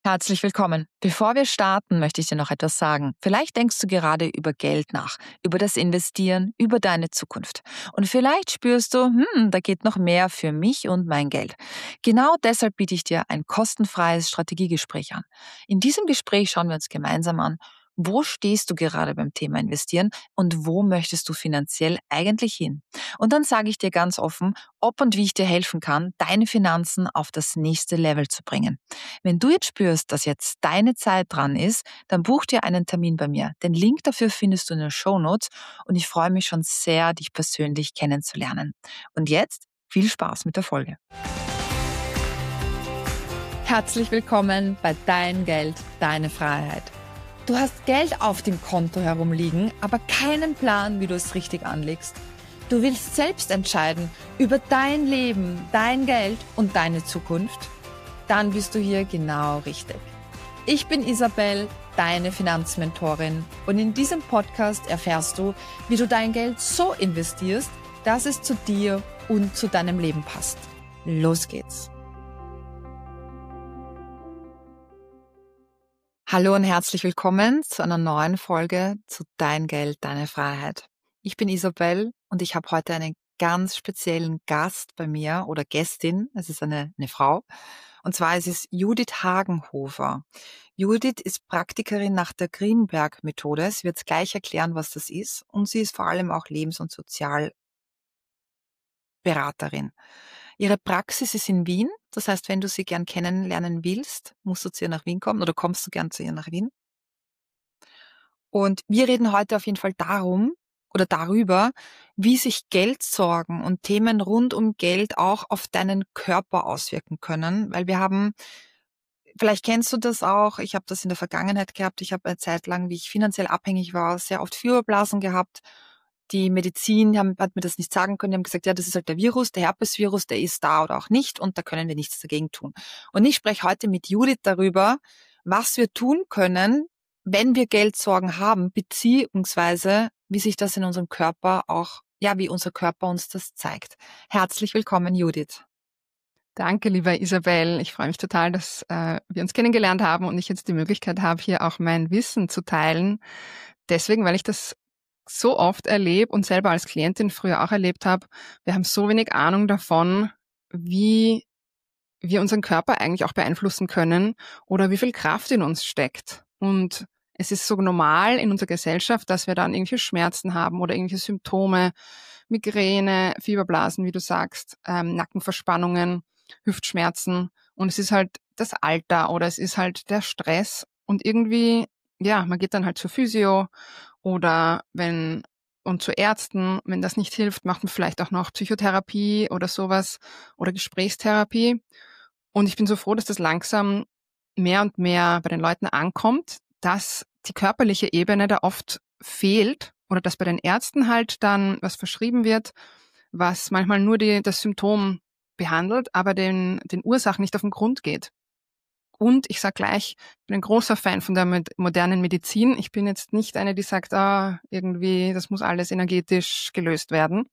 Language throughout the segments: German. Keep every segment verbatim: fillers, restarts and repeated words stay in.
Herzlich willkommen. Bevor wir starten, möchte ich dir noch etwas sagen. Vielleicht denkst du gerade über Geld nach, über das Investieren, über deine Zukunft. Und vielleicht spürst du, hm, da geht noch mehr für mich und mein Geld. Genau deshalb biete ich dir ein kostenfreies Strategiegespräch an. In diesem Gespräch schauen wir uns gemeinsam an, wo stehst du gerade beim Thema Investieren und wo möchtest du finanziell eigentlich hin? Und dann sage ich dir ganz offen, ob und wie ich dir helfen kann, deine Finanzen auf das nächste Level zu bringen. Wenn du jetzt spürst, dass jetzt deine Zeit dran ist, dann buch dir einen Termin bei mir. Den Link dafür findest du in den Shownotes und ich freue mich schon sehr, dich persönlich kennenzulernen. Und jetzt viel Spaß mit der Folge. Herzlich willkommen bei Dein Geld, deine Freiheit. Du hast Geld auf dem Konto herumliegen, aber keinen Plan, wie du es richtig anlegst. Du willst selbst entscheiden über dein Leben, dein Geld und deine Zukunft? Dann bist du hier genau richtig. Ich bin Isabel, deine Finanzmentorin, und in diesem Podcast erfährst du, wie du dein Geld so investierst, dass es zu dir und zu deinem Leben passt. Los geht's! Hallo und herzlich willkommen zu einer neuen Folge zu Dein Geld, deine Freiheit. Ich bin Isabel und ich habe heute einen ganz speziellen Gast bei mir oder Gästin. Es ist eine, eine Frau. Und zwar ist es Judith Hagenhofer. Judith ist Praktikerin nach der Greenberg-Methode. Sie wird gleich erklären, was das ist. Und sie ist vor allem auch Lebens- und Sozialberaterin. Ihre Praxis ist in Wien. Das heißt, wenn du sie gern kennenlernen willst, musst du zu ihr nach Wien kommen oder kommst du gern zu ihr nach Wien. Und wir reden heute auf jeden Fall darum oder darüber, wie sich Geldsorgen und Themen rund um Geld auch auf deinen Körper auswirken können, weil wir haben, vielleicht kennst du das auch, ich habe das in der Vergangenheit gehabt, ich habe eine Zeit lang, wie ich finanziell abhängig war, sehr oft Fieberblasen gehabt. Die Medizin haben, hat mir das nicht sagen können, die haben gesagt, ja, das ist halt der Virus, der Herpesvirus, der ist da oder auch nicht und da können wir nichts dagegen tun. Und ich spreche heute mit Judith darüber, was wir tun können, wenn wir Geldsorgen haben, beziehungsweise wie sich das in unserem Körper auch, ja, wie unser Körper uns das zeigt. Herzlich willkommen, Judith. Danke, liebe Isabel. Ich freue mich total, dass äh, wir uns kennengelernt haben und ich jetzt die Möglichkeit habe, hier auch mein Wissen zu teilen. Deswegen, weil ich das so oft erlebe und selber als Klientin früher auch erlebt habe, wir haben so wenig Ahnung davon, wie wir unseren Körper eigentlich auch beeinflussen können oder wie viel Kraft in uns steckt. Und es ist so normal in unserer Gesellschaft, dass wir dann irgendwelche Schmerzen haben oder irgendwelche Symptome, Migräne, Fieberblasen, wie du sagst, ähm, Nackenverspannungen, Hüftschmerzen. Und es ist halt das Alter oder es ist halt der Stress. Und irgendwie, ja, man geht dann halt zur Physio oder wenn und zu Ärzten. Wenn das nicht hilft, macht man vielleicht auch noch Psychotherapie oder sowas oder Gesprächstherapie. Und ich bin so froh, dass das langsam mehr und mehr bei den Leuten ankommt, dass die körperliche Ebene da oft fehlt oder dass bei den Ärzten halt dann was verschrieben wird, was manchmal nur die, das Symptom behandelt, aber den, den Ursachen nicht auf den Grund geht. Und ich sage gleich, ich bin ein großer Fan von der modernen Medizin. Ich bin jetzt nicht eine, die sagt, ah, irgendwie, das muss alles energetisch gelöst werden.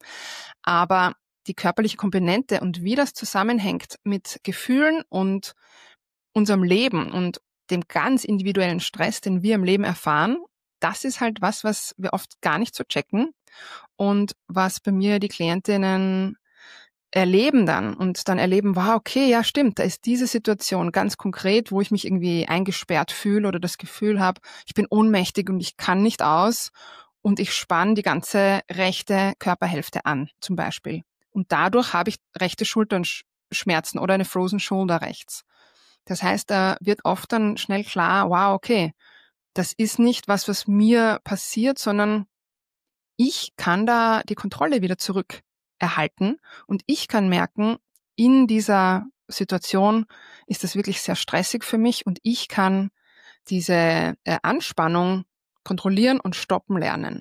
Aber die körperliche Komponente und wie das zusammenhängt mit Gefühlen und unserem Leben und dem ganz individuellen Stress, den wir im Leben erfahren, das ist halt was, was wir oft gar nicht so checken und was bei mir die Klientinnen erleben dann und dann erleben, wow, okay, ja stimmt, da ist diese Situation ganz konkret, wo ich mich irgendwie eingesperrt fühle oder das Gefühl habe, ich bin ohnmächtig und ich kann nicht aus und ich spanne die ganze rechte Körperhälfte an, zum Beispiel. Und dadurch habe ich rechte Schulternschmerzen oder eine Frozen Shoulder rechts. Das heißt, da wird oft dann schnell klar, wow, okay, das ist nicht was, was mir passiert, sondern ich kann da die Kontrolle wieder zurück erhalten und ich kann merken, in dieser Situation ist das wirklich sehr stressig für mich und ich kann diese äh, Anspannung kontrollieren und stoppen lernen.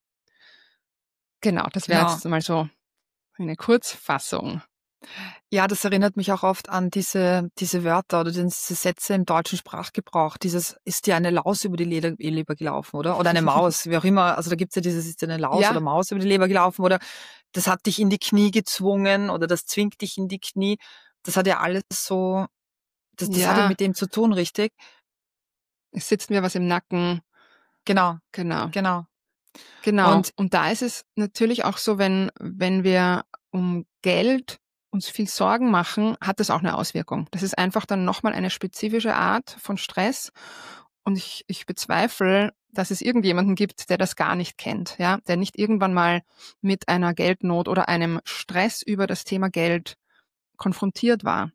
Genau, das wäre Genau. jetzt mal so eine Kurzfassung. Ja, das erinnert mich auch oft an diese, diese Wörter oder diese Sätze im deutschen Sprachgebrauch. Dieses, ist dir eine Laus über die Leder, Leber gelaufen, oder? Oder eine Maus, wie auch immer. Also da gibt's ja dieses, ist dir eine Laus Ja. oder Maus über die Leber gelaufen oder das hat dich in die Knie gezwungen oder das zwingt dich in die Knie. Das hat ja alles so Das, das hat ja Ja, mit dem zu tun, richtig? es sitzt mir was im Nacken. Genau, Genau, genau. genau. Und Und da ist es natürlich auch so, wenn, wenn wir um Geld uns viel Sorgen machen, hat das auch eine Auswirkung. Das ist einfach dann nochmal eine spezifische Art von Stress. Und ich, ich bezweifle, dass es irgendjemanden gibt, der das gar nicht kennt, ja, der nicht irgendwann mal mit einer Geldnot oder einem Stress über das Thema Geld konfrontiert war.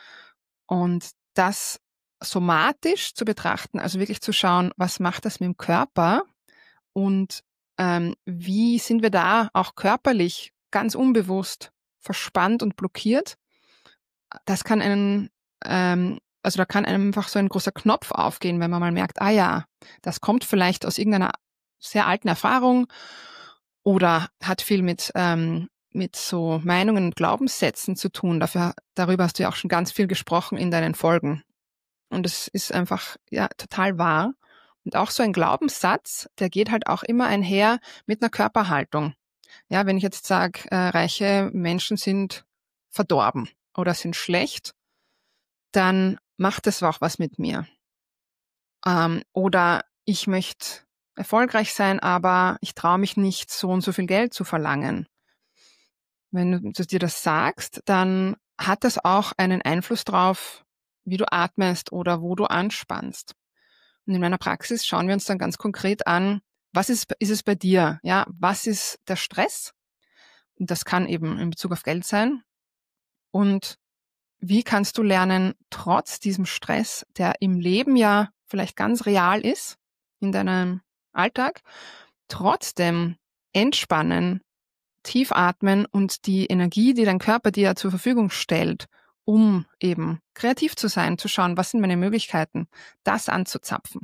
Und das somatisch zu betrachten, also wirklich zu schauen, was macht das mit dem Körper und ähm, wie sind wir da auch körperlich ganz unbewusst verspannt und blockiert, das kann einen, ähm, also da kann einem einfach so ein großer Knopf aufgehen, wenn man mal merkt, ah ja, das kommt vielleicht aus irgendeiner sehr alten Erfahrung oder hat viel mit, ähm, mit so Meinungen und Glaubenssätzen zu tun. Dafür, darüber hast du ja auch schon ganz viel gesprochen in deinen Folgen. Und es ist einfach, ja, total wahr. Und auch so ein Glaubenssatz, der geht halt auch immer einher mit einer Körperhaltung. Ja, wenn ich jetzt sage, äh, reiche Menschen sind verdorben oder sind schlecht, dann macht das auch was mit mir. Ähm, oder ich möchte erfolgreich sein, aber ich traue mich nicht, so und so viel Geld zu verlangen. Wenn du dir das sagst, dann hat das auch einen Einfluss drauf, wie du atmest oder wo du anspannst. Und in meiner Praxis schauen wir uns dann ganz konkret an, was ist, ist es bei dir? Ja, was ist der Stress? Und das kann eben in Bezug auf Geld sein. Und wie kannst du lernen, trotz diesem Stress, der im Leben ja vielleicht ganz real ist, in deinem Alltag, trotzdem entspannen, tief atmen und die Energie, die dein Körper dir zur Verfügung stellt, um eben kreativ zu sein, zu schauen, was sind meine Möglichkeiten, das anzuzapfen.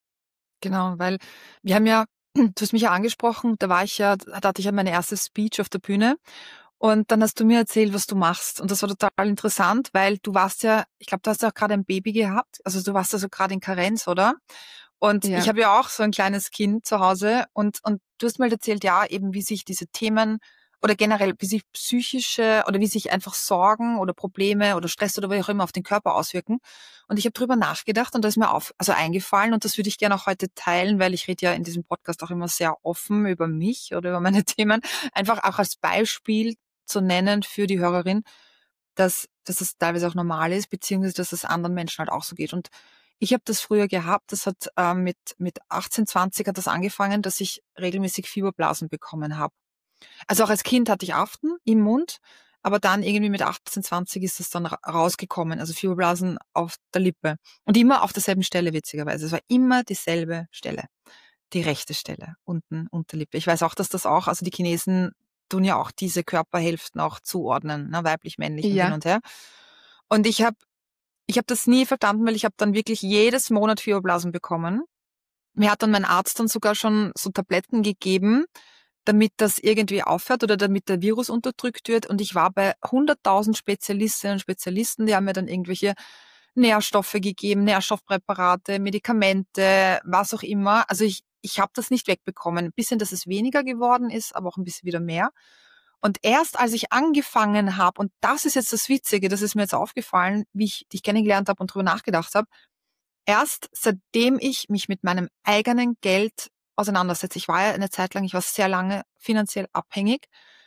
genau, weil wir haben ja, du hast mich ja angesprochen, da war ich ja, da hatte ich ja meine erste Speech auf der Bühne. Und dann hast du mir erzählt, was du machst. Und das war total interessant, weil du warst ja, ich glaube, du hast ja auch gerade ein Baby gehabt. Also du warst ja so gerade in Karenz, oder? Und ich Ja, habe ja auch so ein kleines Kind zu Hause. Und, und du hast mal erzählt, ja, eben wie sich diese Themen oder generell, wie sich psychische oder wie sich einfach Sorgen oder Probleme oder Stress oder wie auch immer auf den Körper auswirken. Und ich habe drüber nachgedacht und da ist mir auf, also eingefallen und das würde ich gerne auch heute teilen, weil ich rede ja in diesem Podcast auch immer sehr offen über mich oder über meine Themen. Einfach auch als Beispiel zu nennen für die Hörerin, dass, dass es teilweise auch normal ist, beziehungsweise dass es anderen Menschen halt auch so geht. Und ich habe das früher gehabt, das hat äh, mit, mit achtzehn, zwanzig hat das angefangen, dass ich regelmäßig Fieberblasen bekommen habe. Also auch als Kind hatte ich Aften im Mund, aber dann irgendwie mit achtzehn, zwanzig ist das dann ra- rausgekommen, also Fieberblasen auf der Lippe. Und immer auf derselben Stelle, witzigerweise. Es war immer dieselbe Stelle. Die rechte Stelle, unten, Unterlippe. Ich weiß auch, dass das auch, also die Chinesen tun ja auch diese Körperhälften auch zuordnen, ne, weiblich, männlich und hin ja, und her. Und ich habe ich hab das nie verstanden, weil ich habe dann wirklich jedes Monat Fieberblasen bekommen. Mir hat dann mein Arzt dann sogar schon so Tabletten gegeben, damit das irgendwie aufhört oder damit der Virus unterdrückt wird. Und ich war bei hunderttausend Spezialistinnen und Spezialisten, die haben mir dann irgendwelche Nährstoffe gegeben, Nährstoffpräparate, Medikamente, was auch immer. Also ich, ich habe das nicht wegbekommen. Ein bisschen, dass es weniger geworden ist, aber auch ein bisschen wieder mehr. Und erst als ich angefangen habe, und das ist jetzt das Witzige, das ist mir jetzt aufgefallen, wie ich dich kennengelernt habe und drüber nachgedacht habe, erst seitdem ich mich mit meinem eigenen Geld auseinandersetze. Ich war ja eine Zeit lang, ich war sehr lange finanziell abhängig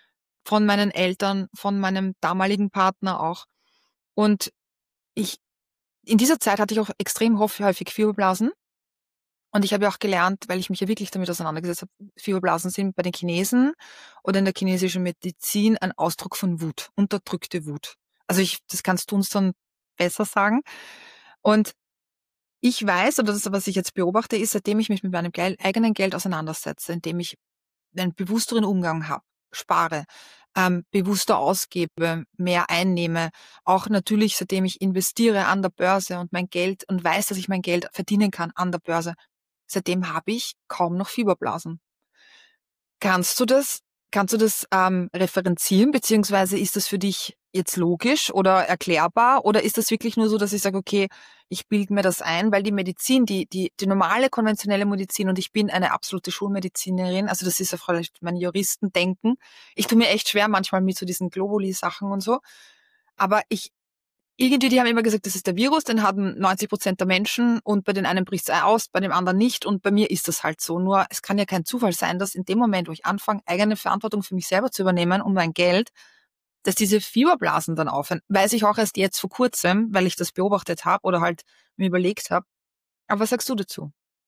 von meinen Eltern, von meinem damaligen Partner auch. Und ich, in dieser Zeit hatte ich auch extrem häufig Fieberblasen. Und ich habe ja auch gelernt, weil ich mich ja wirklich damit auseinandergesetzt habe, Fieberblasen sind bei den Chinesen oder in der chinesischen Medizin ein Ausdruck von Wut, unterdrückte Wut. Also ich, das kannst du uns dann besser sagen. Und ich weiß, oder das, was ich jetzt beobachte, ist, seitdem ich mich mit meinem Gel- eigenen Geld auseinandersetze, indem ich einen bewussteren Umgang habe, spare, ähm, bewusster ausgebe, mehr einnehme, auch natürlich, seitdem ich investiere an der Börse und mein Geld und weiß, dass ich mein Geld verdienen kann an der Börse, seitdem habe ich kaum noch Fieberblasen. Kannst du das, kannst du das ähm, referenzieren, beziehungsweise ist das für dich jetzt logisch oder erklärbar? Oder ist das wirklich nur so, dass ich sage, okay, ich bilde mir das ein, weil die Medizin, die, die, die normale konventionelle Medizin, und ich bin eine absolute Schulmedizinerin, also das ist ja vielleicht mein Juristendenken. Ich tue mir echt schwer manchmal mit so diesen Globuli-Sachen und so. Aber ich Irgendwie, die haben immer gesagt, das ist der Virus, den haben neunzig Prozent der Menschen und bei den einen bricht es aus, bei dem anderen nicht und bei mir ist das halt so. Nur es kann ja kein Zufall sein, dass in dem Moment, wo ich anfange, eigene Verantwortung für mich selber zu übernehmen und mein Geld, dass diese Fieberblasen dann aufhören. Weiß ich auch erst jetzt vor kurzem, weil ich das beobachtet habe oder halt mir überlegt habe. Aber was sagst du dazu?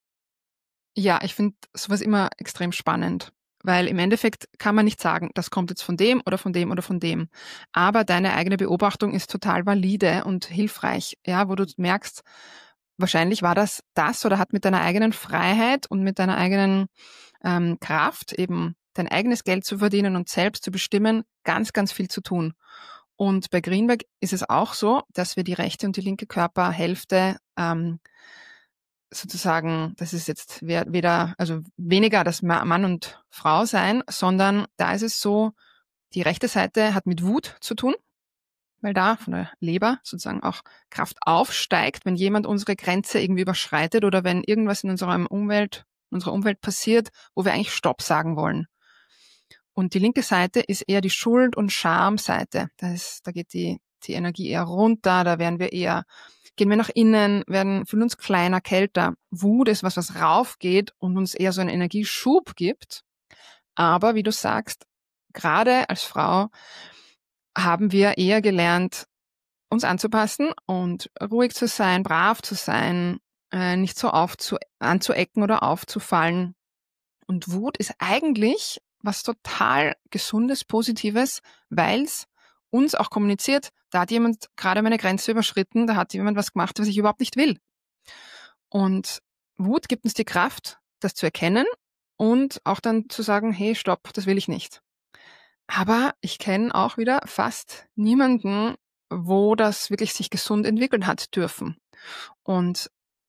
Ja, ich finde sowas immer extrem spannend, weil im Endeffekt kann man nicht sagen, das kommt jetzt von dem oder von dem oder von dem. Aber deine eigene Beobachtung ist total valide und hilfreich, ja, wo du merkst, wahrscheinlich war das das oder hat mit deiner eigenen Freiheit und mit deiner eigenen ähm, Kraft, eben dein eigenes Geld zu verdienen und selbst zu bestimmen, ganz, ganz viel zu tun. Und bei Greenberg ist es auch so, dass wir die rechte und die linke Körperhälfte ähm, sozusagen, das ist jetzt weder, also weniger das Mann und Frau sein, sondern da ist es so, die rechte Seite hat mit Wut zu tun, weil da von der Leber sozusagen auch Kraft aufsteigt, wenn jemand unsere Grenze irgendwie überschreitet oder wenn irgendwas in unserer Umwelt, unserer Umwelt passiert, wo wir eigentlich Stopp sagen wollen. Und die linke Seite ist eher die Schuld- und Schamseite. Da ist, da geht die, die Energie eher runter, da werden wir eher, gehen wir nach innen, werden, fühlen uns kleiner, kälter. Wut ist was, was raufgeht und uns eher so einen Energieschub gibt. Aber wie du sagst, gerade als Frau haben wir eher gelernt, uns anzupassen und ruhig zu sein, brav zu sein, äh, nicht so aufzu anzuecken oder aufzufallen. Und Wut ist eigentlich was total Gesundes, Positives, weil es uns auch kommuniziert, da hat jemand gerade meine Grenze überschritten, da hat jemand was gemacht, was ich überhaupt nicht will. Und Wut gibt uns die Kraft, das zu erkennen und auch dann zu sagen, hey, stopp, das will ich nicht. Aber ich kenne auch wieder fast niemanden, wo das wirklich sich gesund entwickeln hat dürfen. Und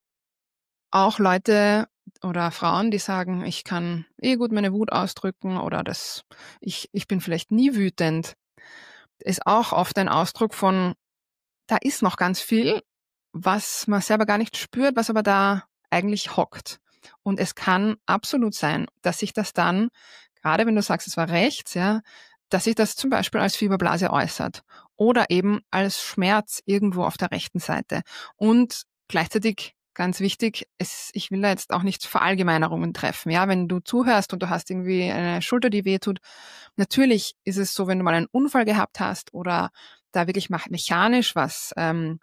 auch Leute oder Frauen, die sagen, ich kann eh gut meine Wut ausdrücken oder das, ich, ich bin vielleicht nie wütend, ist auch oft ein Ausdruck von, da ist noch ganz viel, was man selber gar nicht spürt, was aber da eigentlich hockt. Und es kann absolut sein, dass sich das dann, gerade wenn du sagst, es war rechts, ja, dass sich das zum Beispiel als Fieberblase äußert oder eben als Schmerz irgendwo auf der rechten Seite. Und gleichzeitig ganz wichtig, es, ich will da jetzt auch nicht Verallgemeinerungen treffen. Ja, wenn du zuhörst und du hast irgendwie eine Schulter, die wehtut, natürlich ist es so, wenn du mal einen Unfall gehabt hast oder da wirklich mechanisch was ähm,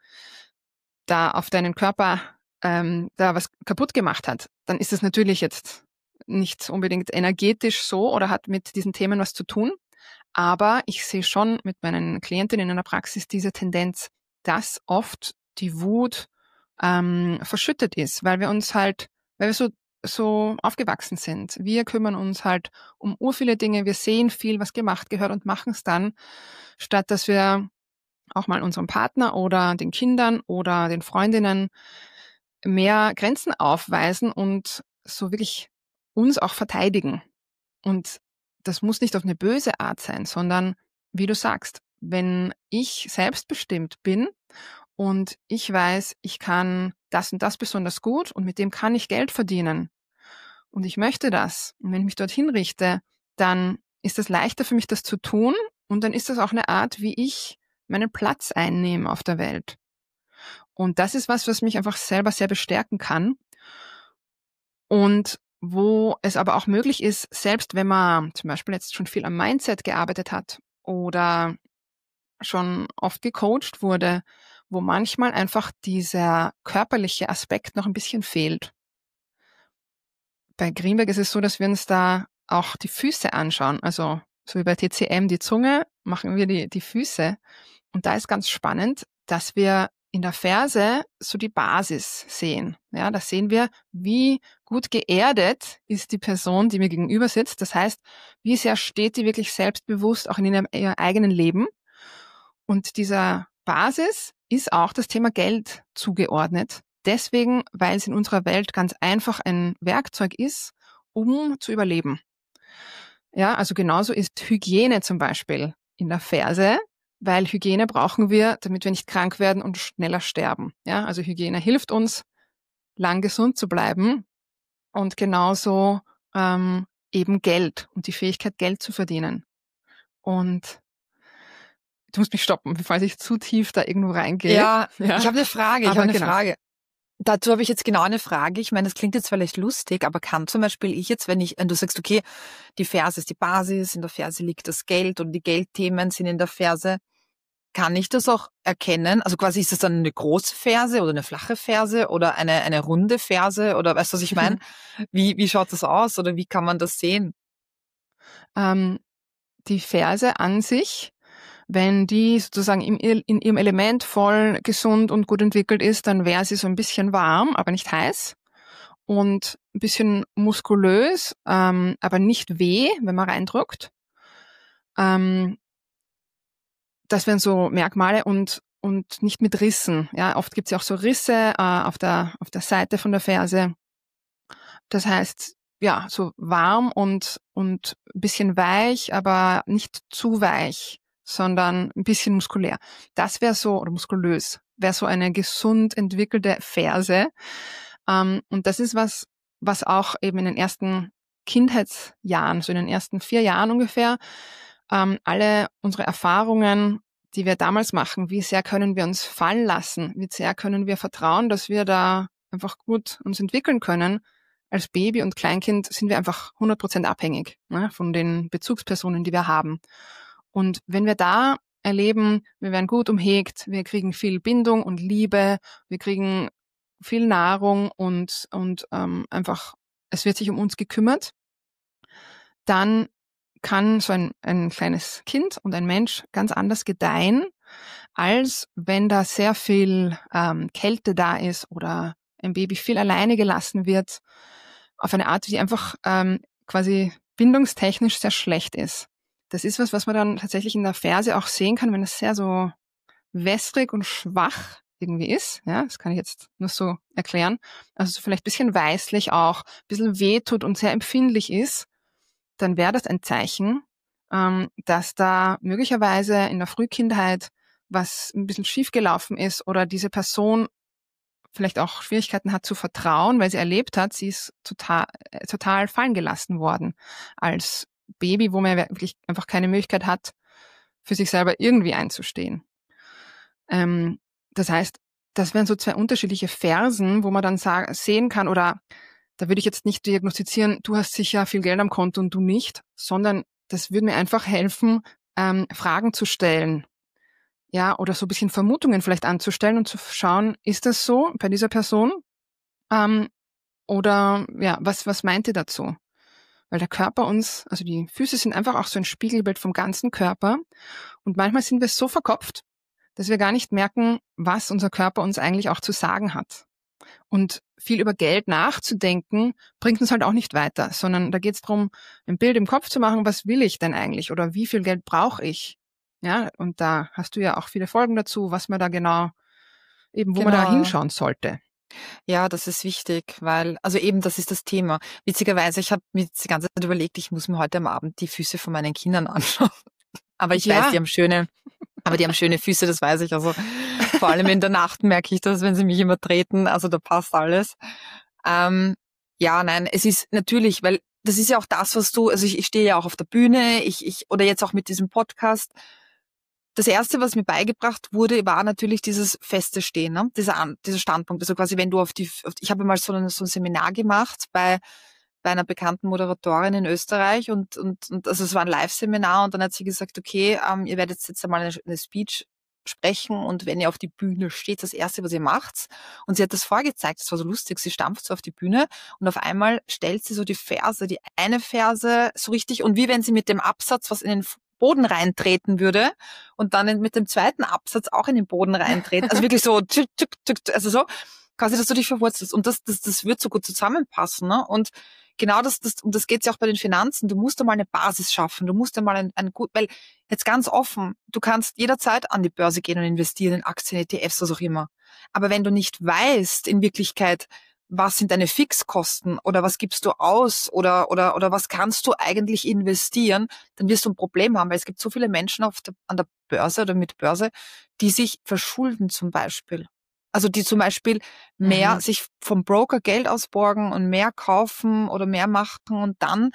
da auf deinen Körper ähm, da was kaputt gemacht hat, dann ist es natürlich jetzt nicht unbedingt energetisch so oder hat mit diesen Themen was zu tun. Aber ich sehe schon mit meinen Klientinnen in der Praxis diese Tendenz, dass oft die Wut ähm, verschüttet ist, weil wir uns halt, weil wir so so aufgewachsen sind. Wir kümmern uns halt um ur viele Dinge. Wir sehen viel, was gemacht gehört und machen es dann, statt dass wir auch mal unserem Partner oder den Kindern oder den Freundinnen mehr Grenzen aufweisen und so wirklich uns auch verteidigen. Und das muss nicht auf eine böse Art sein, sondern wie du sagst, wenn ich selbstbestimmt bin und ich weiß, ich kann das und das besonders gut und mit dem kann ich Geld verdienen und ich möchte das und wenn ich mich dorthin richte, dann ist es leichter für mich, das zu tun und dann ist das auch eine Art, wie ich meinen Platz einnehme auf der Welt. Und das ist was, was mich einfach selber sehr bestärken kann und wo es aber auch möglich ist, selbst wenn man zum Beispiel jetzt schon viel am Mindset gearbeitet hat oder schon oft gecoacht wurde, wo manchmal einfach dieser körperliche Aspekt noch ein bisschen fehlt. Bei Greenberg ist es so, dass wir uns da auch die Füße anschauen. Also so wie bei T C M die Zunge, machen wir die, die Füße. Und da ist ganz spannend, dass wir in der Ferse so die Basis sehen. Ja, da sehen wir, wie gut geerdet ist die Person, die mir gegenüber sitzt. Das heißt, wie sehr steht die wirklich selbstbewusst auch in ihrem, ihrem eigenen Leben. Und dieser Basis ist auch das Thema Geld zugeordnet. Deswegen, weil es in unserer Welt ganz einfach ein Werkzeug ist, um zu überleben. Ja, also genauso ist Hygiene zum Beispiel in der Ferse, weil Hygiene brauchen wir, damit wir nicht krank werden und schneller sterben. Ja, also Hygiene hilft uns, lang gesund zu bleiben und genauso ähm, eben Geld und die Fähigkeit, Geld zu verdienen. Und du musst mich stoppen, bevor ich zu tief da irgendwo reingehe. Ja, ja. ich habe eine Frage, ich habe eine genau. Frage. Dazu habe ich jetzt genau eine Frage. Ich meine, das klingt jetzt vielleicht lustig, aber kann zum Beispiel ich jetzt, wenn ich, wenn du sagst, okay, die Ferse ist die Basis, in der Ferse liegt das Geld und die Geldthemen sind in der Ferse, kann ich das auch erkennen? Also quasi ist das dann eine große Ferse oder eine flache Ferse oder eine, eine runde Ferse oder weißt du, was ich meine? Wie, wie schaut das aus oder wie kann man das sehen? Ähm, die Ferse an sich, wenn die sozusagen in, in ihrem Element voll gesund und gut entwickelt ist, dann wäre sie so ein bisschen warm, aber nicht heiß und ein bisschen muskulös, ähm, aber nicht weh, wenn man reindrückt. Ähm, das wären so Merkmale und und nicht mit Rissen. Ja, oft gibt es ja auch so Risse äh, auf der auf der Seite von der Ferse. Das heißt, ja, so warm und und ein bisschen weich, aber nicht zu weich, sondern ein bisschen muskulär. Das wäre so, oder muskulös, wäre so eine gesund entwickelte Ferse. Ähm, und das ist was, was auch eben in den ersten Kindheitsjahren, so in den ersten vier Jahren ungefähr, ähm, alle unsere Erfahrungen, die wir damals machen, wie sehr können wir uns fallen lassen, wie sehr können wir vertrauen, dass wir da einfach gut uns entwickeln können. Als Baby und Kleinkind sind wir einfach hundert Prozent abhängig, ne, von den Bezugspersonen, die wir haben. Und wenn wir da erleben, wir werden gut umhegt, wir kriegen viel Bindung und Liebe, wir kriegen viel Nahrung und, und ähm, einfach, es wird sich um uns gekümmert, dann kann so ein, ein kleines Kind und ein Mensch ganz anders gedeihen, als wenn da sehr viel ähm, Kälte da ist oder ein Baby viel alleine gelassen wird, auf eine Art, die einfach ähm, quasi bindungstechnisch sehr schlecht ist. Das ist was, was man dann tatsächlich in der Ferse auch sehen kann, wenn es sehr so wässrig und schwach irgendwie ist. Ja, das kann ich jetzt nur so erklären. Also so vielleicht ein bisschen weißlich auch, ein bisschen wehtut und sehr empfindlich ist, dann wäre das ein Zeichen, ähm, dass da möglicherweise in der Frühkindheit was ein bisschen schiefgelaufen ist oder diese Person vielleicht auch Schwierigkeiten hat zu vertrauen, weil sie erlebt hat, sie ist total, äh, total fallen gelassen worden als Baby, wo man wirklich einfach keine Möglichkeit hat, für sich selber irgendwie einzustehen. Ähm, das heißt, das wären so zwei unterschiedliche Fersen, wo man dann sag, sehen kann, oder da würde ich jetzt nicht diagnostizieren, du hast sicher viel Geld am Konto und du nicht, sondern das würde mir einfach helfen, ähm, Fragen zu stellen. Ja, oder so ein bisschen Vermutungen vielleicht anzustellen und zu schauen, ist das so bei dieser Person? Ähm, oder ja, was, was meint ihr dazu? Weil der Körper uns, also die Füße sind einfach auch so ein Spiegelbild vom ganzen Körper. Und manchmal sind wir so verkopft, dass wir gar nicht merken, was unser Körper uns eigentlich auch zu sagen hat. Und viel über Geld nachzudenken, bringt uns halt auch nicht weiter, sondern da geht es darum, ein Bild im Kopf zu machen, was will ich denn eigentlich oder wie viel Geld brauche ich? Ja, und da hast du ja auch viele Folgen dazu, was man da genau, eben wo Genau. man da hinschauen sollte. Ja, das ist wichtig, weil, also eben, das ist das Thema. Witzigerweise, ich habe mir die ganze Zeit überlegt, ich muss mir heute am Abend die Füße von meinen Kindern anschauen. Aber ich Ja. weiß, die haben schöne, aber die haben schöne Füße, das weiß ich. Also vor allem in der Nacht merke ich das, wenn sie mich immer treten. Also da passt alles. Ähm, ja, nein, es ist natürlich, weil das ist ja auch das, was du, also ich, ich stehe ja auch auf der Bühne, ich, ich, oder jetzt auch mit diesem Podcast. Das Erste, was mir beigebracht wurde, war natürlich dieses feste Stehen, ne? dieser, An- dieser Standpunkt. Also quasi, wenn du auf die, auf, ich habe mal so ein, so ein Seminar gemacht bei, bei einer bekannten Moderatorin in Österreich und, und, und also es war ein Live-Seminar und dann hat sie gesagt, okay, ähm, ihr werdet jetzt einmal eine, eine Speech sprechen und wenn ihr auf die Bühne steht, das Erste, was ihr macht. Und sie hat das vorgezeigt, das war so lustig, sie stampft so auf die Bühne und auf einmal stellt sie so die Ferse, die eine Ferse so richtig und wie wenn sie mit dem Absatz was in den Boden reintreten würde und dann mit dem zweiten Absatz auch in den Boden reintreten. Also wirklich so, tück, tück, tück, also so, quasi, dass du dich verwurzelst. Und das, das, das wird so gut zusammenpassen, ne? Und genau das, das, und das geht's ja auch bei den Finanzen. Du musst einmal eine Basis schaffen. Du musst einmal ein, ein gut, weil jetzt ganz offen, du kannst jederzeit an die Börse gehen und investieren in Aktien, E T Fs, was auch immer. Aber wenn du nicht weißt, in Wirklichkeit, was sind deine Fixkosten oder was gibst du aus oder, oder, oder was kannst du eigentlich investieren, dann wirst du ein Problem haben, weil es gibt so viele Menschen auf der, an der Börse oder mit Börse, die sich verschulden zum Beispiel. Also die zum Beispiel mehr Mhm. sich vom Broker Geld ausborgen und mehr kaufen oder mehr machen und dann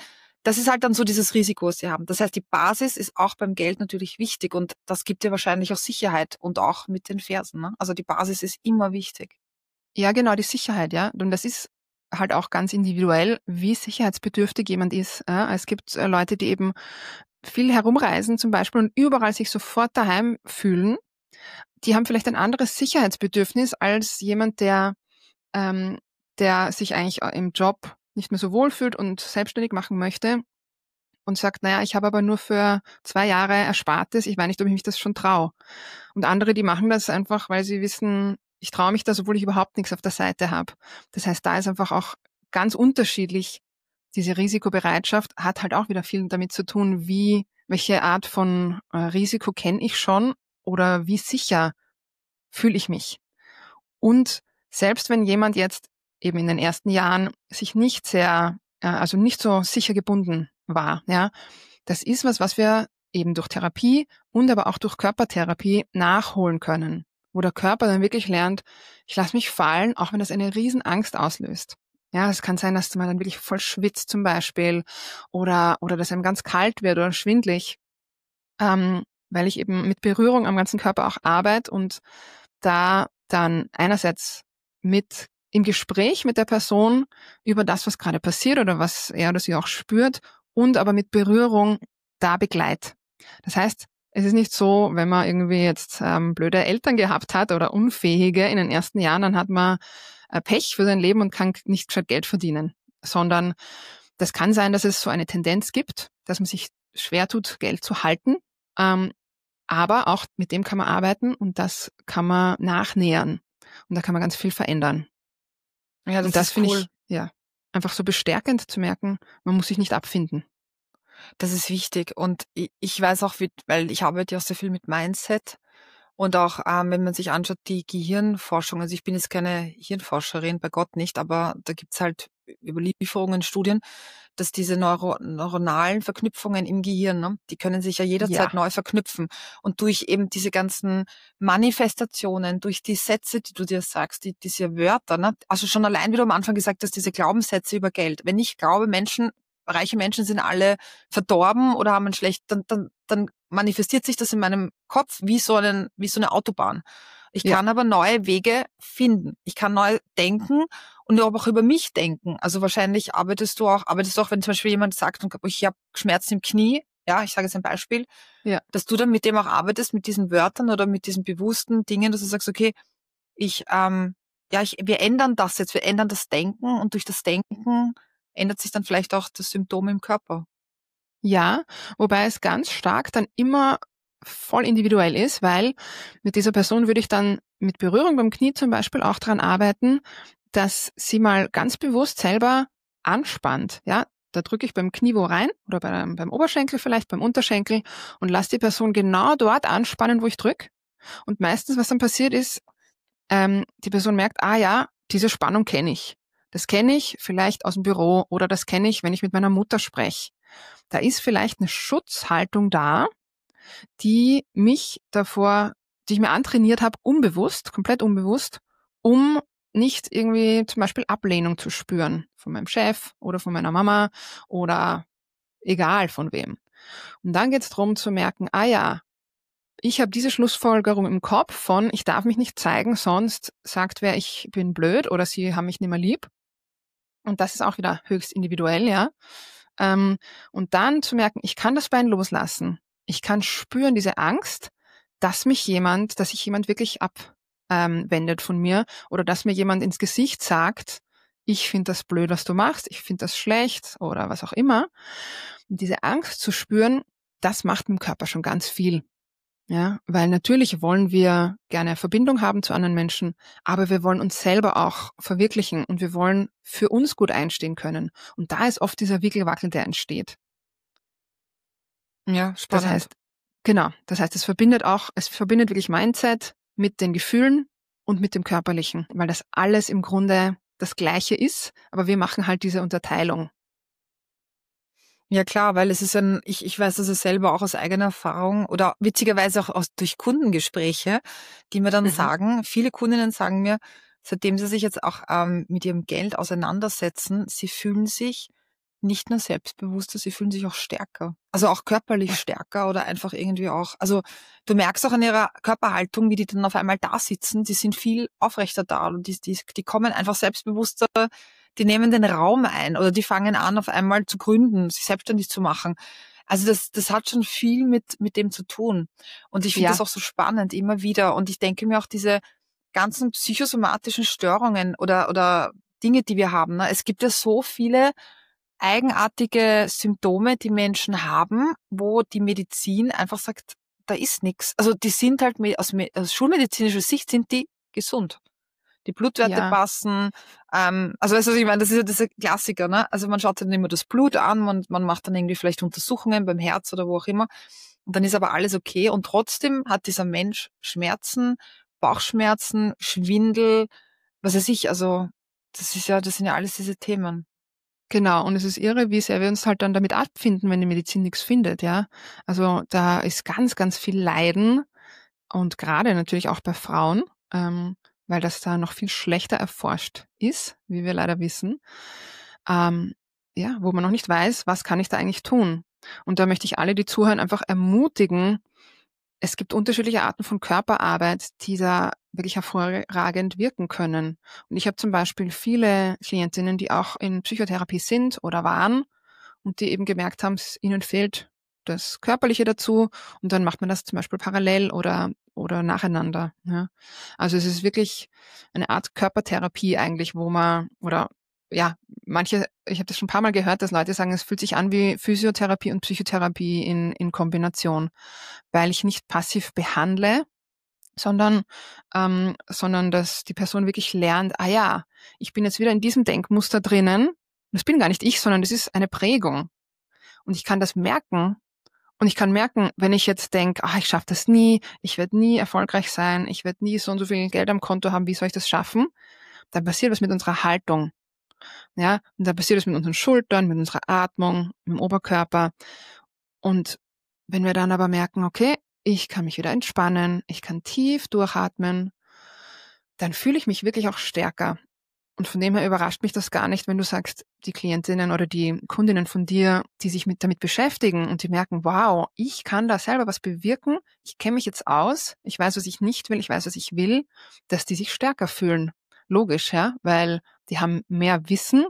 das ist halt dann so dieses Risiko, das sie haben. Das heißt, die Basis ist auch beim Geld natürlich wichtig und das gibt dir wahrscheinlich auch Sicherheit und auch mit den Fersen. Ne? Also die Basis ist immer wichtig. Ja, genau, die Sicherheit, ja. Und das ist halt auch ganz individuell, wie sicherheitsbedürftig jemand ist. Ja. Es gibt äh, Leute, die eben viel herumreisen zum Beispiel und überall sich sofort daheim fühlen. Die haben vielleicht ein anderes Sicherheitsbedürfnis als jemand, der, ähm, der sich eigentlich im Job nicht mehr so wohl fühlt und selbstständig machen möchte und sagt, naja, ich habe aber nur für zwei Jahre Erspartes, ich weiß nicht, ob ich mich das schon traue. Und andere, die machen das einfach, weil sie wissen, ich traue mich das, obwohl ich überhaupt nichts auf der Seite habe. Das heißt, da ist einfach auch ganz unterschiedlich. Diese Risikobereitschaft hat halt auch wieder viel damit zu tun, wie, welche Art von äh, Risiko kenne ich schon oder wie sicher fühle ich mich. Und selbst wenn jemand jetzt eben in den ersten Jahren sich nicht sehr, äh, also nicht so sicher gebunden war, ja, das ist was, was wir eben durch Therapie und aber auch durch Körpertherapie nachholen können, wo der Körper dann wirklich lernt, ich lasse mich fallen, auch wenn das eine Riesenangst auslöst. Ja, es kann sein, dass man dann wirklich voll schwitzt zum Beispiel oder, oder dass einem ganz kalt wird oder schwindlig, ähm, weil ich eben mit Berührung am ganzen Körper auch arbeite und da dann einerseits mit im Gespräch mit der Person über das, was gerade passiert oder was er oder sie auch spürt und aber mit Berührung da begleit. Das heißt, es ist nicht so, wenn man irgendwie jetzt ähm, blöde Eltern gehabt hat oder Unfähige in den ersten Jahren, dann hat man äh, Pech für sein Leben und kann nicht gescheit Geld verdienen, sondern das kann sein, dass es so eine Tendenz gibt, dass man sich schwer tut, Geld zu halten. Ähm, aber auch mit dem kann man arbeiten und das kann man nachnähern. Und da kann man ganz viel verändern. Ja, das und das ist finde cool. ich, ja, einfach so bestärkend zu merken, man muss sich nicht abfinden. Das ist wichtig. Und ich, ich weiß auch, wie, weil ich arbeite ja auch sehr viel mit Mindset. Und auch, ähm, wenn man sich anschaut, die Gehirnforschung, also ich bin jetzt keine Hirnforscherin, bei Gott nicht, aber da gibt's halt Überlieferungen, Studien, dass diese Neuro neuronalen Verknüpfungen im Gehirn, ne, die können sich ja jederzeit Ja, neu verknüpfen. Und durch eben diese ganzen Manifestationen, durch die Sätze, die du dir sagst, die, diese Wörter, ne, also schon allein, wie du am Anfang gesagt hast, diese Glaubenssätze über Geld. Wenn ich glaube, Menschen, reiche Menschen sind alle verdorben oder haben ein schlecht, dann, dann, dann manifestiert sich das in meinem Kopf wie so einen, wie so eine Autobahn. Ich ja, kann aber neue Wege finden. Ich kann neu denken und auch über mich denken. Also wahrscheinlich arbeitest du auch, arbeitest du auch, wenn zum Beispiel jemand sagt, ich habe Schmerzen im Knie, ja, ich sage jetzt ein Beispiel, ja. dass du dann mit dem auch arbeitest, mit diesen Wörtern oder mit diesen bewussten Dingen, dass du sagst, okay, ich, ähm, ja, ich, wir ändern das jetzt, wir ändern das Denken und durch das Denken ändert sich dann vielleicht auch das Symptom im Körper. Ja, wobei es ganz stark dann immer voll individuell ist, weil mit dieser Person würde ich dann mit Berührung beim Knie zum Beispiel auch daran arbeiten, dass sie mal ganz bewusst selber anspannt. Ja, da drücke ich beim Knie wo rein oder beim, beim Oberschenkel vielleicht, beim Unterschenkel und lasse die Person genau dort anspannen, wo ich drücke. Und meistens, was dann passiert ist, ähm, die Person merkt, ah ja, diese Spannung kenne ich. Das kenne ich vielleicht aus dem Büro oder das kenne ich, wenn ich mit meiner Mutter spreche. Da ist vielleicht eine Schutzhaltung da, die mich davor, die ich mir antrainiert habe, unbewusst, komplett unbewusst, um nicht irgendwie zum Beispiel Ablehnung zu spüren von meinem Chef oder von meiner Mama oder egal von wem. Und dann geht es darum zu merken, ah ja, ich habe diese Schlussfolgerung im Kopf von, ich darf mich nicht zeigen, sonst sagt wer, ich bin blöd oder sie haben mich nicht mehr lieb. Und das ist auch wieder höchst individuell, ja. Ähm, und dann zu merken, ich kann das Bein loslassen. Ich kann spüren diese Angst, dass mich jemand, dass sich jemand wirklich abwendet von mir oder dass mir jemand ins Gesicht sagt, ich finde das blöd, was du machst, ich finde das schlecht oder was auch immer. Und diese Angst zu spüren, das macht im Körper schon ganz viel. Ja, weil natürlich wollen wir gerne Verbindung haben zu anderen Menschen, aber wir wollen uns selber auch verwirklichen und wir wollen für uns gut einstehen können. Und da ist oft dieser Wickelwackel, der entsteht. Ja, Das spannend. heißt, genau, das heißt, es verbindet auch, es verbindet wirklich Mindset mit den Gefühlen und mit dem Körperlichen, weil das alles im Grunde das Gleiche ist, aber wir machen halt diese Unterteilung. Ja klar, weil es ist ein, ich, ich weiß das ja selber auch aus eigener Erfahrung oder witzigerweise auch aus, durch Kundengespräche, die mir dann Mhm. sagen, viele Kundinnen sagen mir, seitdem sie sich jetzt auch ähm, mit ihrem Geld auseinandersetzen, sie fühlen sich nicht nur selbstbewusster, sie fühlen sich auch stärker. Also auch körperlich stärker oder einfach irgendwie auch, also du merkst auch an ihrer Körperhaltung, wie die dann auf einmal da sitzen, die sind viel aufrechter da und die, die, die kommen einfach selbstbewusster, die nehmen den Raum ein oder die fangen an, auf einmal zu gründen, sich selbstständig zu machen. Also das, das hat schon viel mit, mit dem zu tun. Und ich finde Ja. das auch so spannend, immer wieder. Und ich denke mir auch diese ganzen psychosomatischen Störungen oder, oder Dinge, die wir haben. Ne? Es gibt ja so viele eigenartige Symptome, die Menschen haben, wo die Medizin einfach sagt, da ist nichts. Also die sind halt aus, aus schulmedizinischer Sicht sind die gesund. Die Blutwerte Ja. passen. Ähm, also weißt du, was ich meine? Das ist ja dieser Klassiker, ne? Also man schaut dann immer das Blut an, man, man macht dann irgendwie vielleicht Untersuchungen beim Herz oder wo auch immer. Und dann ist aber alles okay. Und trotzdem hat dieser Mensch Schmerzen, Bauchschmerzen, Schwindel, was weiß ich. Also das ist ja, das sind ja alles diese Themen. Genau, und es ist irre, wie sehr wir uns halt dann damit abfinden, wenn die Medizin nichts findet, ja. Also da ist ganz, ganz viel Leiden und gerade natürlich auch bei Frauen, ähm, weil das da noch viel schlechter erforscht ist, wie wir leider wissen, ähm, ja, wo man noch nicht weiß, was kann ich da eigentlich tun. Und da möchte ich alle, die zuhören, einfach ermutigen, es gibt unterschiedliche Arten von Körperarbeit, die da wirklich hervorragend wirken können. Und ich habe zum Beispiel viele Klientinnen, die auch in Psychotherapie sind oder waren und die eben gemerkt haben, es ihnen fehlt das Körperliche dazu und dann macht man das zum Beispiel parallel oder oder nacheinander. Ja. Also es ist wirklich eine Art Körpertherapie eigentlich, wo man oder ja, manche, ich habe das schon ein paar Mal gehört, dass Leute sagen, es fühlt sich an wie Physiotherapie und Psychotherapie in, in Kombination, weil ich nicht passiv behandle, sondern, ähm, sondern dass die Person wirklich lernt, ah ja, ich bin jetzt wieder in diesem Denkmuster drinnen. Das bin gar nicht ich, sondern das ist eine Prägung. Und ich kann das merken. Und ich kann merken, wenn ich jetzt denke, ah, ich schaffe das nie, ich werde nie erfolgreich sein, ich werde nie so und so viel Geld am Konto haben, wie soll ich das schaffen? Dann passiert was mit unserer Haltung. Ja, und dann passiert es mit unseren Schultern, mit unserer Atmung, mit dem Oberkörper. Und wenn wir dann aber merken, okay, ich kann mich wieder entspannen, ich kann tief durchatmen, dann fühle ich mich wirklich auch stärker. Und von dem her überrascht mich das gar nicht, wenn du sagst, die Klientinnen oder die Kundinnen von dir, die sich mit damit beschäftigen und die merken, wow, ich kann da selber was bewirken, ich kenne mich jetzt aus, ich weiß, was ich nicht will, ich weiß, was ich will, dass die sich stärker fühlen. Logisch, ja, weil die haben mehr Wissen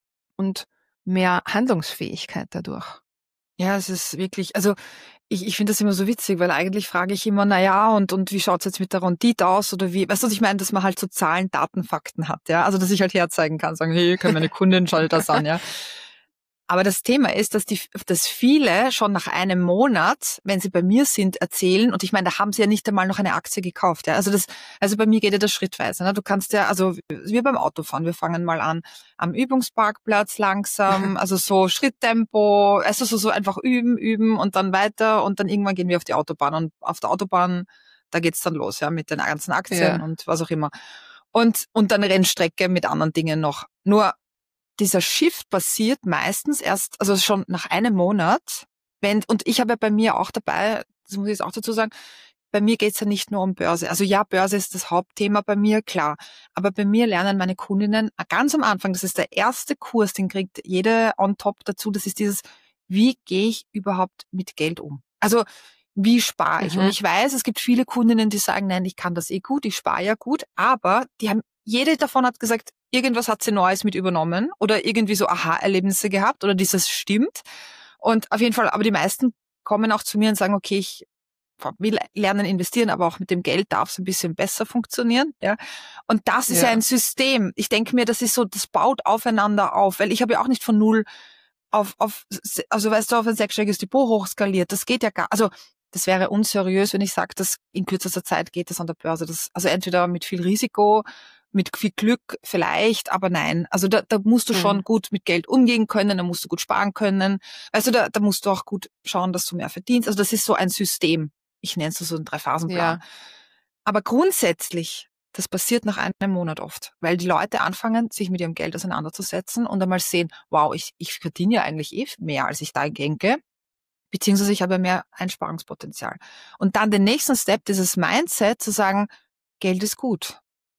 und mehr Handlungsfähigkeit dadurch. Ja, es ist wirklich, also ich, ich finde das immer so witzig, weil eigentlich frage ich immer, na ja, und, und wie schaut's jetzt mit der Rendite aus oder wie, weißt du, was ich meine, dass man halt so Zahlen, Daten, Fakten hat, ja, also dass ich halt herzeigen kann, sagen, hey, kann meine Kundin, schau dir das an, ja. Aber das Thema ist, dass die, dass viele schon nach einem Monat, wenn sie bei mir sind, erzählen, und ich meine, da haben sie ja nicht einmal noch eine Aktie gekauft, ja. Also das, also bei mir geht ja das schrittweise, ne. Du kannst ja, also wie beim Autofahren, wir fangen mal an am Übungsparkplatz langsam, also so Schritttempo, also so, so einfach üben, üben und dann weiter und dann irgendwann gehen wir auf die Autobahn und auf der Autobahn, da geht's dann los, ja, mit den ganzen Aktien Ja. und was auch immer. Und, und dann Rennstrecke mit anderen Dingen noch. Nur, dieser Shift passiert meistens erst, also schon nach einem Monat. Wenn, und ich habe ja bei mir auch dabei, das muss ich jetzt auch dazu sagen, bei mir geht's ja nicht nur um Börse. Also ja, Börse ist das Hauptthema bei mir, klar. Aber bei mir lernen meine Kundinnen ganz am Anfang, das ist der erste Kurs, den kriegt jede on top dazu, das ist dieses, wie gehe ich überhaupt mit Geld um? Also wie spare ich? Mhm. Und ich weiß, es gibt viele Kundinnen, die sagen, nein, ich kann das eh gut, ich spare ja gut, aber die haben, jede davon hat gesagt, irgendwas hat sie Neues mit übernommen oder irgendwie so Aha-Erlebnisse gehabt oder dieses stimmt. Und auf jeden Fall, aber die meisten kommen auch zu mir und sagen, okay, ich will lernen investieren, aber auch mit dem Geld darf es ein bisschen besser funktionieren. Ja. Und das ist ja, Ja. ein System. Ich denke mir, das ist so, das baut aufeinander auf, weil ich habe ja auch nicht von null auf, auf, also weißt du, auf ein sechsstelliges Depot hochskaliert. Das geht ja gar, also das wäre unseriös, wenn ich sage, dass in kürzester Zeit geht das an der Börse. Das, also entweder mit viel Risiko, mit viel Glück vielleicht, aber nein. Also da, da musst du schon Mhm. gut mit Geld umgehen können, da musst du gut sparen können. Also da, da musst du auch gut schauen, dass du mehr verdienst. Also das ist so ein System. Ich nenne es so einen Drei-Phasen-Plan. Ja. Aber grundsätzlich, das passiert nach einem Monat oft, weil die Leute anfangen, sich mit ihrem Geld auseinanderzusetzen und einmal sehen, wow, ich, ich verdiene ja eigentlich eh mehr, als ich da denke. Beziehungsweise ich habe mehr Einsparungspotenzial. Und dann den nächsten Step, dieses Mindset zu sagen, Geld ist gut.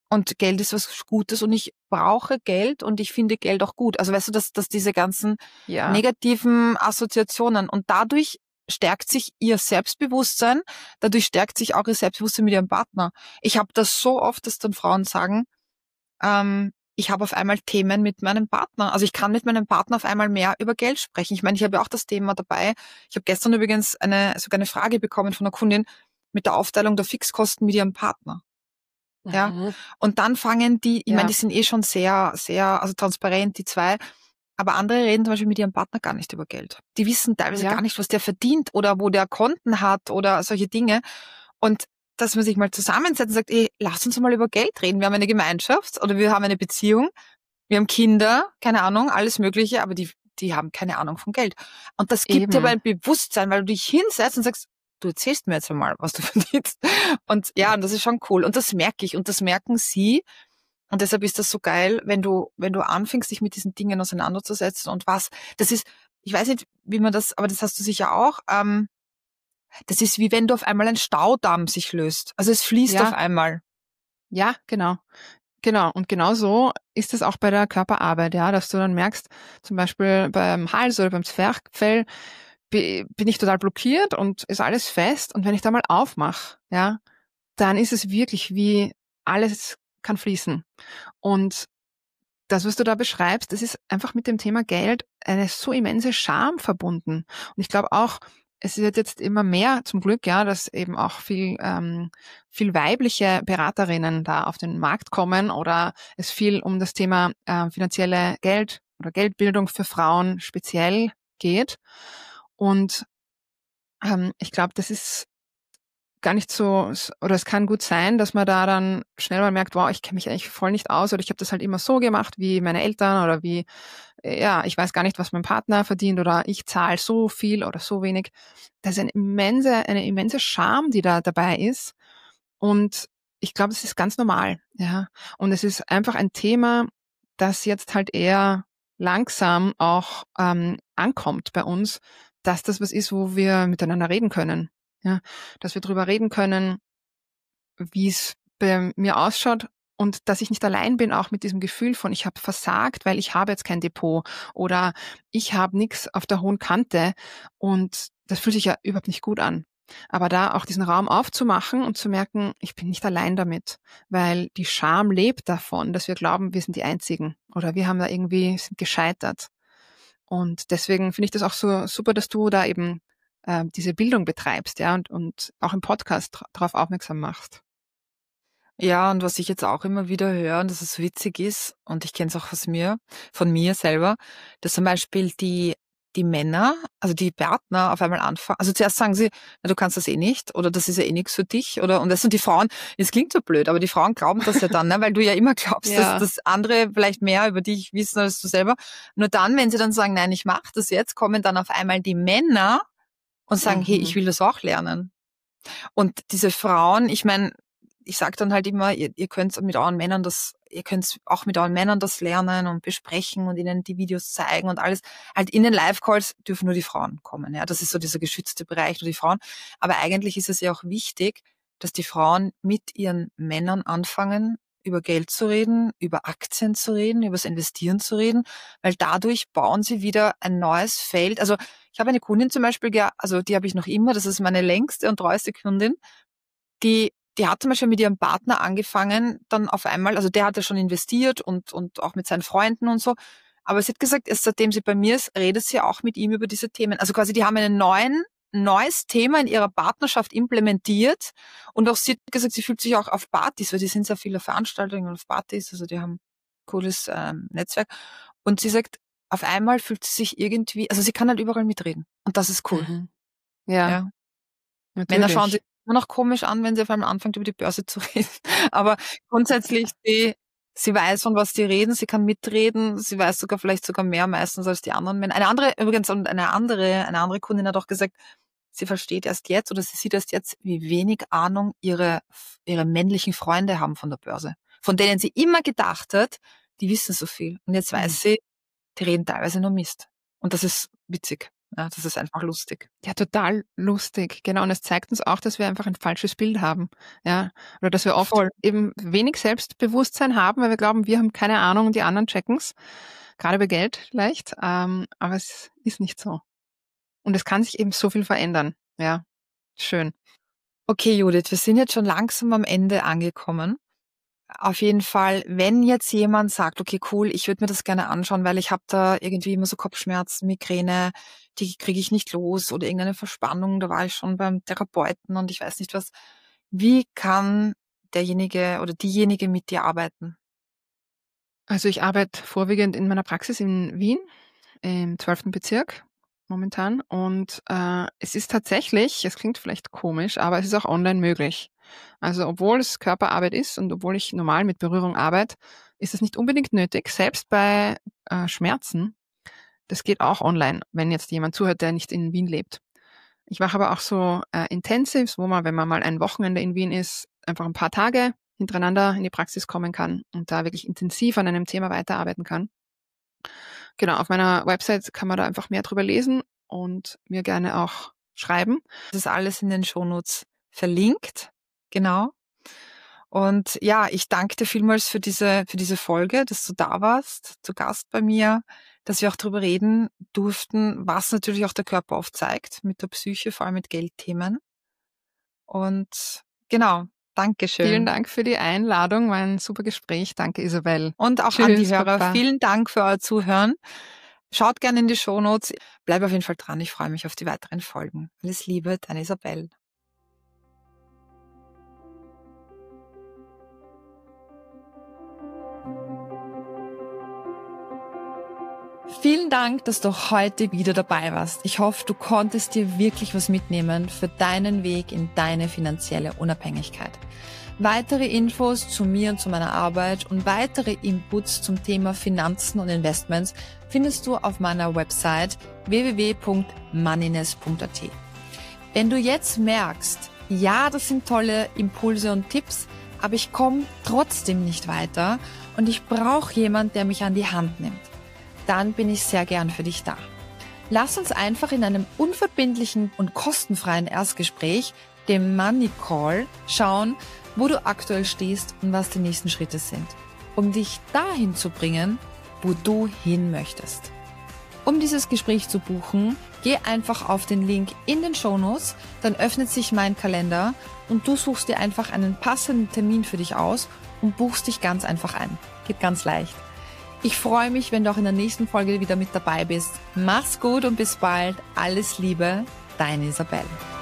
Und Geld ist was Gutes und ich brauche Geld und ich finde Geld auch gut. Also weißt du, dass, dass diese ganzen Ja. negativen Assoziationen und dadurch stärkt sich ihr Selbstbewusstsein, dadurch stärkt sich auch ihr Selbstbewusstsein mit ihrem Partner. Ich habe das so oft, dass dann Frauen sagen, ähm, ich habe auf einmal Themen mit meinem Partner. Also ich kann mit meinem Partner auf einmal mehr über Geld sprechen. Ich meine, ich habe ja auch das Thema dabei. Ich habe gestern übrigens eine sogar eine Frage bekommen von einer Kundin mit der Aufteilung der Fixkosten mit ihrem Partner. Ja. Mhm. Und dann fangen die, ich Ja. meine, die sind eh schon sehr, sehr, also transparent, die zwei. Aber andere reden zum Beispiel mit ihrem Partner gar nicht über Geld. Die wissen teilweise Ja. gar nicht, was der verdient oder wo der Konten hat oder solche Dinge. Und dass man sich mal zusammensetzt und sagt, ey, lass uns mal über Geld reden. Wir haben eine Gemeinschaft oder wir haben eine Beziehung. Wir haben Kinder, keine Ahnung, alles Mögliche, aber die, die haben keine Ahnung von Geld. Und das gibt dir Eben. aber ein Bewusstsein, weil du dich hinsetzt und sagst, du erzählst mir jetzt einmal, was du verdienst. Und ja, und das ist schon cool. Und das merke ich und das merken sie. Und deshalb ist das so geil, wenn du, wenn du anfängst, dich mit diesen Dingen auseinanderzusetzen und was, das ist, ich weiß nicht, wie man das, aber das hast du sicher auch, ähm, das ist wie wenn du auf einmal ein Staudamm sich löst. Also es fließt Ja. auf einmal. Ja, genau. Genau. Und genau so ist es auch bei der Körperarbeit, ja, dass du dann merkst, zum Beispiel beim Hals oder beim Zwerchfell bi- bin ich total blockiert und ist alles fest. Und wenn ich da mal aufmache, ja, dann ist es wirklich wie alles kann fließen. Und das, was du da beschreibst, das ist einfach mit dem Thema Geld eine so immense Scham verbunden. Und ich glaube auch, es wird jetzt immer mehr zum Glück, ja, dass eben auch viel, ähm, viel weibliche Beraterinnen da auf den Markt kommen oder es viel um das Thema äh, finanzielle Geld oder Geldbildung für Frauen speziell geht. Und ähm, ich glaube, das ist gar nicht so, oder es kann gut sein, dass man da dann schnell mal merkt, wow, ich kenne mich eigentlich voll nicht aus oder ich habe das halt immer so gemacht wie meine Eltern oder wie, ja, ich weiß gar nicht, was mein Partner verdient oder ich zahle so viel oder so wenig. Das ist eine immense, eine immense Scham, die da dabei ist. Und ich glaube, es ist ganz normal, ja. Und es ist einfach ein Thema, das jetzt halt eher langsam auch ähm, ankommt bei uns, dass das was ist, wo wir miteinander reden können. Ja, dass wir drüber reden können, wie es bei mir ausschaut und dass ich nicht allein bin, auch mit diesem Gefühl von, ich habe versagt, weil ich habe jetzt kein Depot oder ich habe nichts auf der hohen Kante und das fühlt sich ja überhaupt nicht gut an. Aber da auch diesen Raum aufzumachen und zu merken, ich bin nicht allein damit, weil die Scham lebt davon, dass wir glauben, wir sind die Einzigen oder wir haben da irgendwie sind gescheitert. Und deswegen finde ich das auch so super, dass du da eben äh, diese Bildung betreibst, ja, und, und auch im Podcast dra- darauf aufmerksam machst. Ja, und was ich jetzt auch immer wieder höre, und dass es witzig ist, und ich kenne es auch von mir, von mir selber, dass zum Beispiel die, die Männer, also die Partner auf einmal anfangen, also zuerst sagen sie, na, du kannst das eh nicht, oder das ist ja eh nichts für dich, oder, und das sind die Frauen, es klingt so blöd, aber die Frauen glauben das ja dann, ne, weil du ja immer glaubst, Ja. dass, dass andere vielleicht mehr über dich wissen als du selber. Nur dann, wenn sie dann sagen, nein, ich mache das jetzt, kommen dann auf einmal die Männer und sagen, hey, ich Mhm. will das auch lernen. Und diese Frauen, ich meine, ich sage dann halt immer, ihr, ihr könnt mit euren Männern das, ihr könnt auch mit euren Männern das lernen und besprechen und ihnen die Videos zeigen und alles. Halt in den Live-Calls dürfen nur die Frauen kommen. Ja, das ist so dieser geschützte Bereich, nur die Frauen. Aber eigentlich ist es ja auch wichtig, dass die Frauen mit ihren Männern anfangen, über Geld zu reden, über Aktien zu reden, über das Investieren zu reden, weil dadurch bauen sie wieder ein neues Feld. Also ich habe eine Kundin zum Beispiel, also die habe ich noch immer, das ist meine längste und treueste Kundin, die die hat zum Beispiel mit ihrem Partner angefangen, dann auf einmal, also der hat ja schon investiert und und auch mit seinen Freunden und so, aber sie hat gesagt, erst seitdem sie bei mir ist, redet sie auch mit ihm über diese Themen. Also quasi, die haben einen neuen neues Thema in ihrer Partnerschaft implementiert und auch sie hat gesagt, sie fühlt sich auch auf Partys, weil die sind sehr viele Veranstaltungen und auf Partys, also die haben ein cooles ähm, Netzwerk und sie sagt, auf einmal fühlt sie sich irgendwie, also sie kann halt überall mitreden und das ist cool. Mhm. Ja, Ja. Männer schauen sich natürlich. immer noch komisch an, wenn sie auf einmal anfängt, über die Börse zu reden. Aber grundsätzlich, sie, sie weiß, von was die reden, sie kann mitreden, sie weiß sogar vielleicht sogar mehr meistens als die anderen Männer. Eine andere, übrigens, und eine andere, eine andere Kundin hat auch gesagt, sie versteht erst jetzt oder sie sieht erst jetzt, wie wenig Ahnung ihre, ihre männlichen Freunde haben von der Börse. Von denen sie immer gedacht hat, die wissen so viel. Und jetzt weiß Mhm. sie, die reden teilweise nur Mist. Und das ist witzig. Ja, das ist einfach lustig. Ja, total lustig. Genau. Und es zeigt uns auch, dass wir einfach ein falsches Bild haben. Ja. Oder dass wir oft Voll. eben wenig Selbstbewusstsein haben, weil wir glauben, wir haben keine Ahnung und die anderen checken's. Gerade bei Geld vielleicht. Ähm, aber es ist nicht so. Und es kann sich eben so viel verändern. Ja. Schön. Okay, Judith, wir sind jetzt schon langsam am Ende angekommen. Auf jeden Fall, wenn jetzt jemand sagt, okay, cool, ich würde mir das gerne anschauen, weil ich habe da irgendwie immer so Kopfschmerzen, Migräne, die kriege ich nicht los oder irgendeine Verspannung, da war ich schon beim Therapeuten und ich weiß nicht was. Wie kann derjenige oder diejenige mit dir arbeiten? Also ich arbeite vorwiegend in meiner Praxis in Wien, im zwölften Bezirk momentan. Und äh, es ist tatsächlich, es klingt vielleicht komisch, aber es ist auch online möglich. Also obwohl es Körperarbeit ist und obwohl ich normal mit Berührung arbeite, ist es nicht unbedingt nötig, selbst bei äh, Schmerzen. Das geht auch online, wenn jetzt jemand zuhört, der nicht in Wien lebt. Ich mache aber auch so äh, Intensives, wo man, wenn man mal ein Wochenende in Wien ist, einfach ein paar Tage hintereinander in die Praxis kommen kann und da wirklich intensiv an einem Thema weiterarbeiten kann. Genau, auf meiner Website kann man da einfach mehr drüber lesen und mir gerne auch schreiben. Das ist alles in den Shownotes verlinkt. Genau. Und ja, ich danke dir vielmals für diese, für diese Folge, dass du da warst, zu Gast bei mir, dass wir auch darüber reden durften, was natürlich auch der Körper oft zeigt, mit der Psyche, vor allem mit Geldthemen. Und genau, Vielen Dankeschön. Dank für die Einladung, war ein super Gespräch. Danke, Isabel. Und auch an die Tschüss, Hörer, Baba. vielen Dank für euer Zuhören. Schaut gerne in die Shownotes. Bleib auf jeden Fall dran. Ich freue mich auf die weiteren Folgen. Alles Liebe, deine Isabel. Vielen Dank, dass du heute wieder dabei warst. Ich hoffe, du konntest dir wirklich was mitnehmen für deinen Weg in deine finanzielle Unabhängigkeit. Weitere Infos zu mir und zu meiner Arbeit und weitere Inputs zum Thema Finanzen und Investments findest du auf meiner Website w w w punkt moneyness punkt a t. Wenn du jetzt merkst, ja, das sind tolle Impulse und Tipps, aber ich komme trotzdem nicht weiter und ich brauche jemanden, der mich an die Hand nimmt, dann bin ich sehr gern für dich da. Lass uns einfach in einem unverbindlichen und kostenfreien Erstgespräch, dem Money Call, schauen, wo du aktuell stehst und was die nächsten Schritte sind, um dich dahin zu bringen, wo du hin möchtest. Um dieses Gespräch zu buchen, geh einfach auf den Link in den Shownotes, dann öffnet sich mein Kalender und du suchst dir einfach einen passenden Termin für dich aus und buchst dich ganz einfach ein. Geht ganz leicht. Ich freue mich, wenn du auch in der nächsten Folge wieder mit dabei bist. Mach's gut und bis bald. Alles Liebe, deine Isabel.